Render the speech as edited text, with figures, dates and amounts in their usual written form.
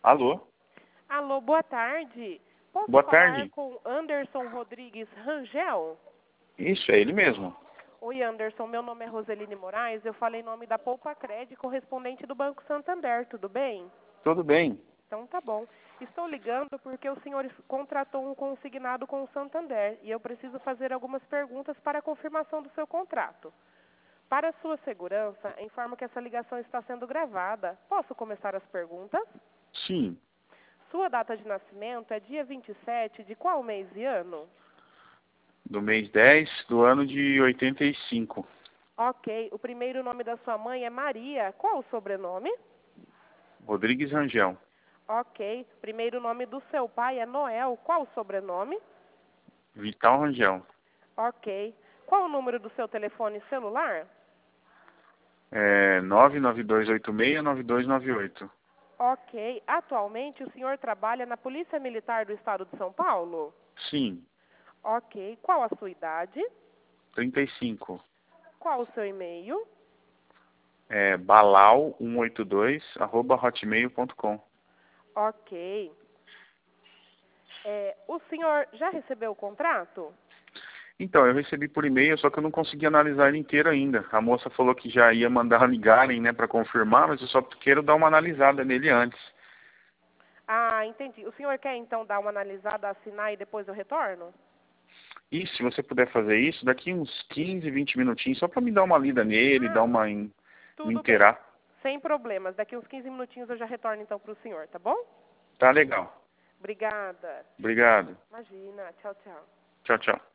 Alô? Alô, boa tarde. Posso Boa falar tarde. com Anderson Rodrigues Rangel? Isso, é ele mesmo. Oi, Anderson. Meu nome é Roseline Moraes. Eu falei em nome da Poupa Cred, correspondente do Banco Santander. Tudo bem? Tudo bem? Então tá bom. Estou ligando porque o senhor contratou um consignado com o Santander e eu preciso fazer algumas perguntas para a confirmação do seu contrato. Para sua segurança, informo que essa ligação está sendo gravada. Posso começar as perguntas? Sim. Sua data de nascimento é dia 27 de qual mês e ano? Do mês 10 do ano de 85. Ok. O primeiro nome da sua mãe é Maria. Qual o sobrenome? Rodrigues Rangel. Ok. Primeiro nome do seu pai é Noel. Qual o sobrenome? Vital Rangel. Ok. Qual o número do seu telefone celular? 992869298. Ok. Atualmente o senhor trabalha na Polícia Militar do Estado de São Paulo? Sim. Ok. Qual a sua idade? 35. Qual o seu e-mail? balau182@hotmail.com. Ok. O senhor já recebeu o contrato? Então, eu recebi por e-mail, só que eu não consegui analisar ele inteiro ainda. A moça falou que já ia mandar ligarem, né, para confirmar, mas eu só quero dar uma analisada nele antes. Ah, entendi. O senhor quer então dar uma analisada, assinar e depois eu retorno? E se você puder fazer isso, daqui uns 15, 20 minutinhos, só para me dar uma lida nele, dar Ah, uma me tudo bem. inteirar. Sem problemas. Daqui uns 15 minutinhos eu já retorno então para o senhor, tá bom? Tá legal. Obrigada. Obrigado. Imagina. Tchau, tchau. Tchau, tchau.